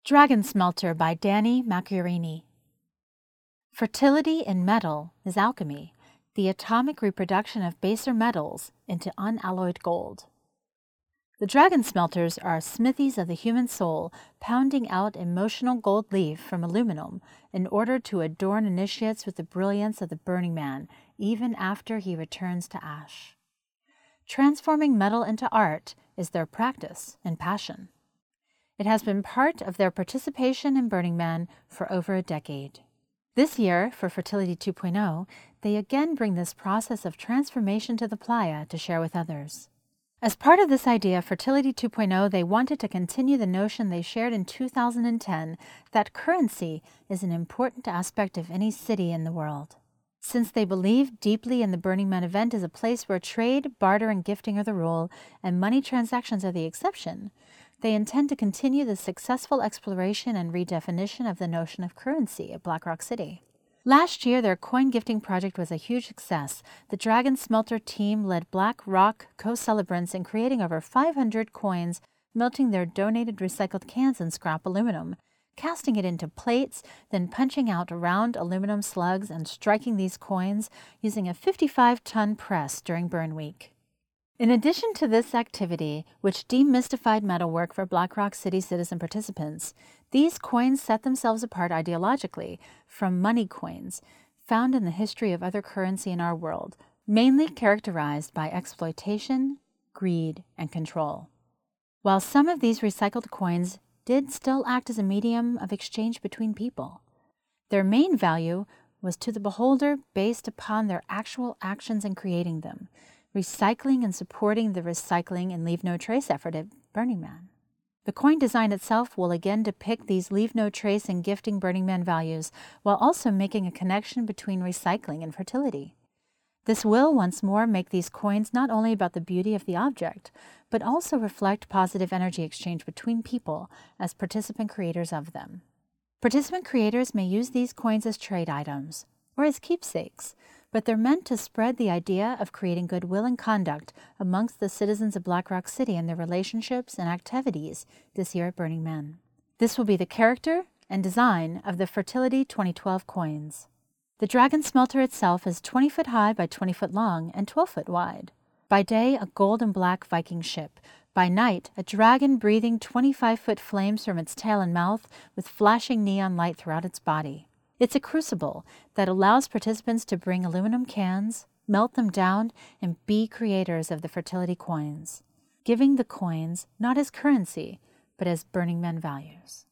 Dragon Smelter by Danny Macchiarini. Fertility in metal is alchemy, the atomic reproduction of baser metals into unalloyed gold. The dragon smelters are smithies of the human soul, pounding out emotional gold leaf from aluminum in order to adorn initiates with the brilliance of the Burning Man, even after he returns to ash. Transforming metal into art is their practice and passion. It has been part of their participation in Burning Man for over a decade. This year, for Fertility 2.0, they again bring this process of transformation to the playa to share with others. As part of this idea, Fertility 2.0, they wanted to continue the notion they shared in 2010 that currency is an important aspect of any city in the world. Since they believe deeply in the Burning Man event as a place where trade, barter, and gifting are the rule, and money transactions are the exception, they intend to continue the successful exploration and redefinition of the notion of currency at Black Rock City. Last year, their coin gifting project was a huge success. The Dragon Smelter team led Black Rock co-celebrants in creating over 500 coins, melting their donated recycled cans in scrap aluminum, casting it into plates, then punching out round aluminum slugs and striking these coins using a 55-ton press during Burn Week. In addition to this activity, which demystified metalwork for Black Rock City citizen participants, these coins set themselves apart ideologically from money coins found in the history of other currency in our world, mainly characterized by exploitation, greed, and control. While some of these recycled coins did still act as a medium of exchange between people, their main value was to the beholder based upon their actual actions in creating them, recycling and supporting the recycling and leave no trace effort at Burning Man. The coin design itself will again depict these leave no trace and gifting Burning Man values, while also making a connection between recycling and fertility. This will once more make these coins not only about the beauty of the object, but also reflect positive energy exchange between people as participant creators of them. Participant creators may use these coins as trade items or as keepsakes, but they're meant to spread the idea of creating goodwill and conduct amongst the citizens of Black Rock City and their relationships and activities this year at Burning Man. This will be the character and design of the Fertility 2012 coins. The Dragon Smelter itself is 20 foot high by 20 foot long and 12 foot wide. By day, a gold and black Viking ship. By night, a dragon breathing 25-foot flames from its tail and mouth with flashing neon light throughout its body. It's a crucible that allows participants to bring aluminum cans, melt them down, and be creators of the fertility coins, giving the coins not as currency, but as Burning Man values.